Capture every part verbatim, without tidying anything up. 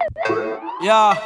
Ya.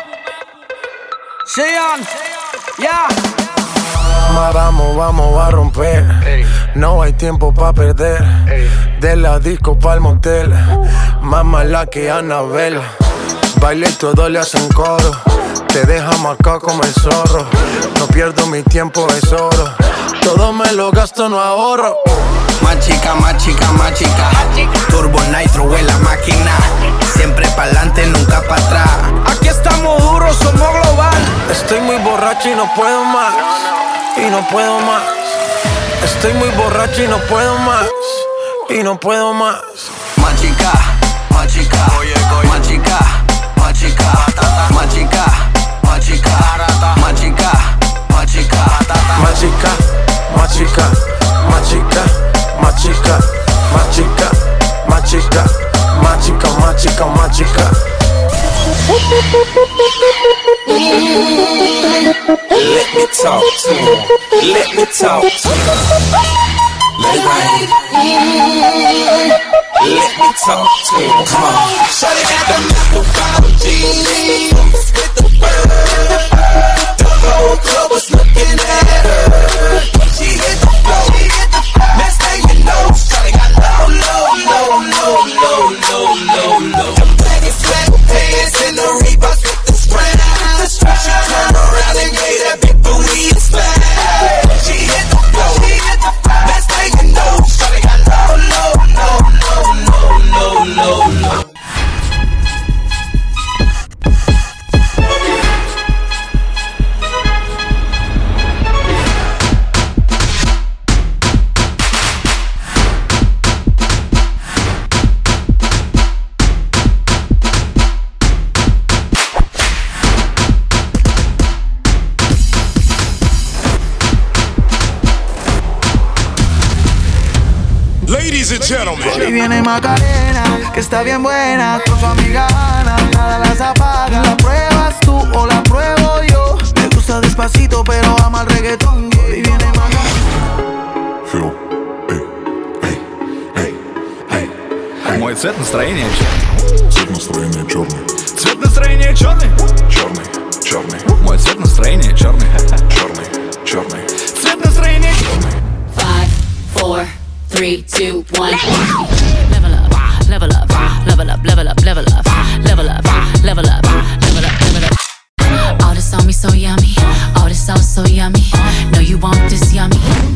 Sean. Ya. Vamos, vamos a romper. Ey. No hay tiempo pa' perder. Ey. De la disco pa'l motel. Más mala que Anabel. Baile y todo le hacen coro. Te deja marcado como el zorro. No pierdo mi tiempo, es oro. Todo me lo gasto, no ahorro. Más chica, más chica, más chica. Turbo Nitro en la máquina. Siempre pa'lante, nunca pa' atrás. Aquí estamos duros, somos global. Estoy muy borracho y no puedo más. Y no puedo más. Estoy muy borracho y no puedo más. Y no puedo más. Más chica, más chica. Más chica, más chica. Más chica, más chica. Más chica, más chica. Más chica, más chica. Más chica, más chica. Más chica, más chica. Más chica, más chica, más chica. Let me talk to him. Let me talk to him. Let it rain. Let me talk to him. Come on. Shawty got them little bottle jeans with the bird. The whole club was looking at her. She hit the floor. Next thing you know, shawty got low, low, low, low, low, low, low, low. The baggy sweatpants and the Reeboks with the strap. She turned around and gave that big booty a slap. She hit the floor. Next thing you know, shawty got low, low, low, low, low, low, low. Ladies and gentlemen. Hoy viene Macarena, que está bien buena, con su amiga Ana, nada las apaga. ¿La pruebas tú o la pruebo yo? Me gusta despacito, pero ama el reggaetón. Hoy viene Macarena. Фил, эй, эй, эй, эй, эй. Мой цвет настроения Цвет настроения черный. Цвет настроения черный. Черный, черный. Мой цвет настроения черный. Черный, черный. Цвет настроения черный. Five, four, three, two, one. Level up, level up, level up, level up, level up, level up, level up, level up, level up. All this on me so yummy, all this sauce so yummy. Know you want this yummy.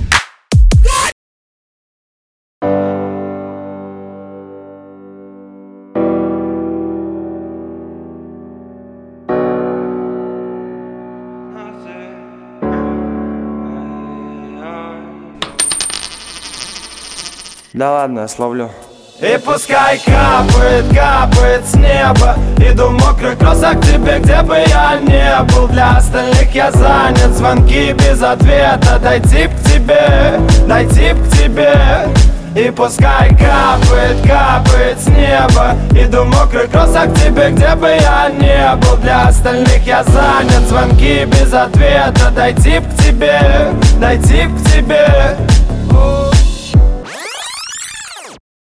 Да ладно, я словлю. И пускай капает, капает с неба. Иду в мокрых кроссах к тебе, где бы я не был. Для остальных я занят, звонки без ответа. Дойти к тебе, дойти к тебе. И пускай капает, капает с неба. Иду в мокрых кроссах к тебе, где бы я не был. Для остальных я занят, звонки без ответа. Дойти к тебе, дойти к тебе.